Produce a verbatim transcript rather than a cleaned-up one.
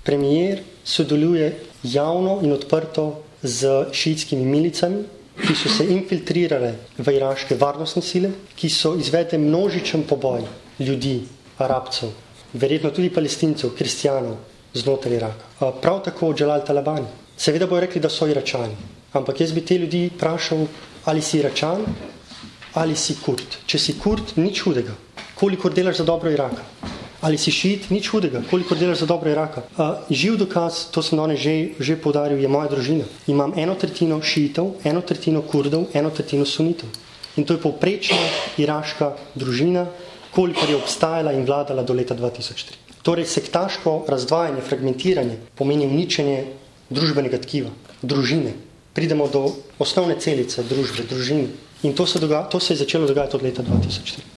Premier sodeluje javno in odprto z šiitskimi milicami, ki so se infiltrirale v iraške varnostne sile, ki so izvedle množičen poboj ljudi, Arabcev, verjetno tudi Palestincev, kristjanov znotraj Iraka. Prav tako Dželal Talabani. Seveda bojo rekli, da so Iračani, ampak jaz bi te ljudi vprašal, ali si Iračan, ali si Kurd. Če si Kurd, nič hudega, kolikor delaš za dobro Iraka. Ali si šiit, nič hudega, kolikor delaš za dobro Iraka. Uh, živ dokaz, to sem danes že, že poudaril, je moja družina. Imam eno tretjino šiitov, eno tretjino Kurdov, eno tretjino sunitov. In to je povprečna iraška družina, kolikor je obstajala in vladala do leta dva tisoč tri. Torej, sektaško razdvajanje, fragmentiranje pomeni uničenje družbenega tkiva, družine. Pridemo do osnovne celice družbe, družine. In to se, doga, to se je začelo dogajati od leta dva tisoč tri.